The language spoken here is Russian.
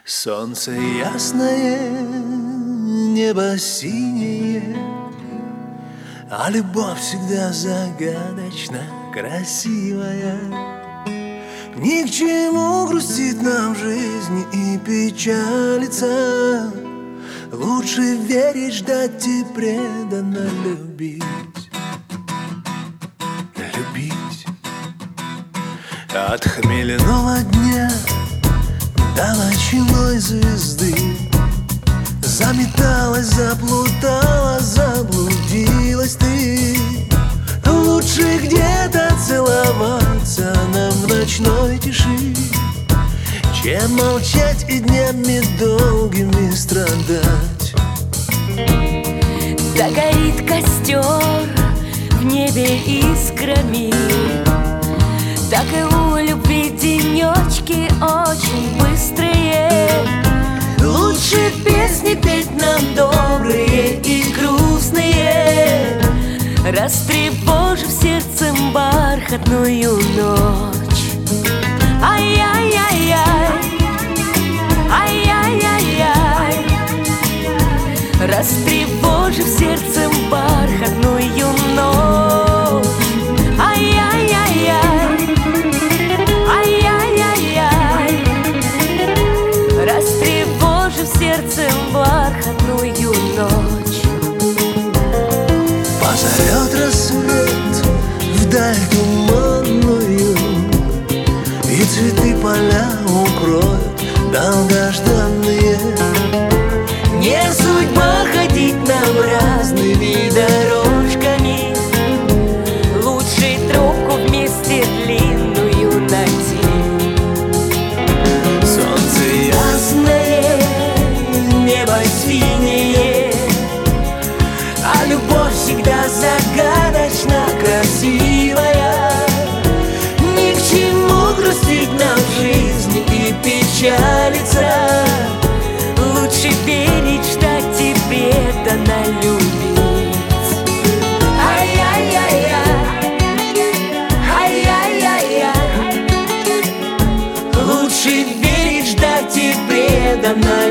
Солнце ясное, небо синее, а любовь всегда загадочно красивая. Ни к чему грустить нам в жизни и печалиться. Лучше верить, ждать и преданно любить. Любить. От хмельного дня до ночной звезды заметалась, заплутала, заблудилась ты. Лучше где-то целоваться нам в ночной тиши, чем молчать и днями долгими страдать. Да горит костер в небе искрами, так и у любви денечки очень быстрые. Лучше песни петь нам добрые и грустные, растревожив сердцем бархатную ночь. Ай-яй-яй-яй, ай-яй-яй-яй, растревожив сердцем бархатную ночь. Ай-яй-яй-яй, ай-яй-яй-яй, растревожив сердцем бархатную ночь. Позовет рассвет вдаль туманную, и цветы поля укроют долгожданные. Не судьба ходить нам разными дорожками, Лучше тропку вместе длинную найти. солнце ясное, небо синее, а любовь всегда загадочно красивая. Ни к чему грустить нам в жизни и печалиться. Лучше верить, ждать и преданно любить. Ай-яй-яй-яй, ай-яй-яй-яй, лучше верить, ждать и преданно